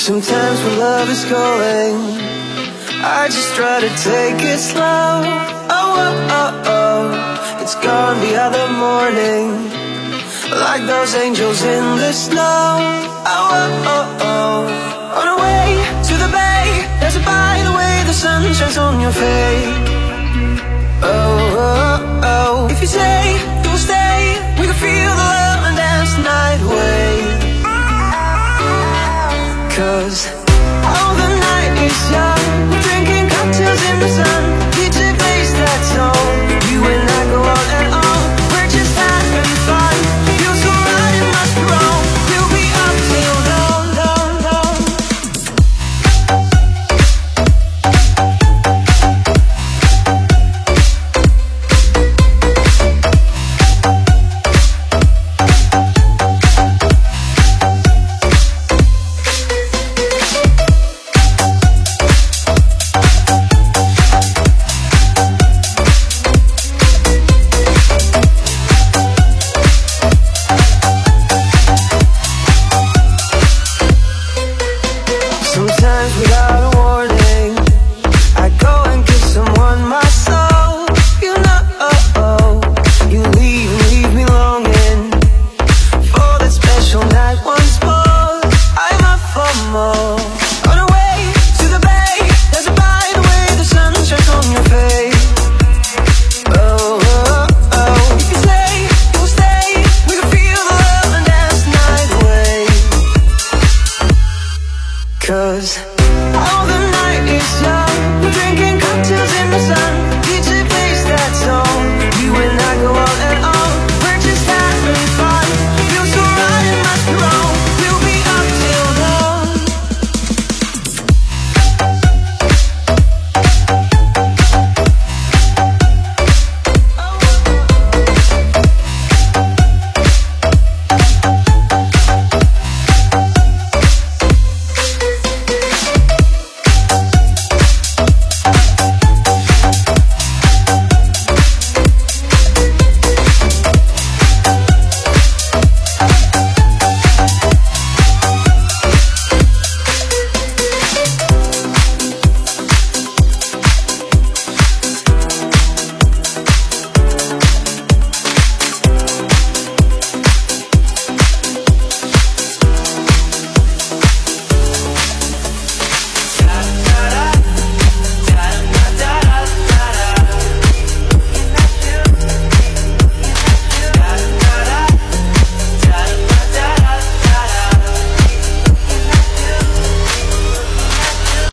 Sometimes when love is calling, I just try to take it slow. Oh, oh, oh, oh, it's gone the other morning, like those angels in the snow. Oh, oh, oh, oh, on our way to the bay, there's a by the way the sun shines on your face. Oh, oh, oh, if you say you'll stay, we can feel the love and dance the night away. 'Cause all the night is young, we're drinking cocktails in the sun. DJ plays that song, you and I go on and on. We're just having fun, feels so right, it must be wrong. We'll be up till dawn, dawn, dawn. Sometimes without a warning, I go and give someone my soul. You know, you leave me longing for that special night once more. I'm up for more. On our way to the bay, there's a by the way the sun shines on your face. Oh, oh, oh, if you say you'll stay, we can feel the love and dance the night away. 'Cause all the night is young, we're drinking cocktails in the sun.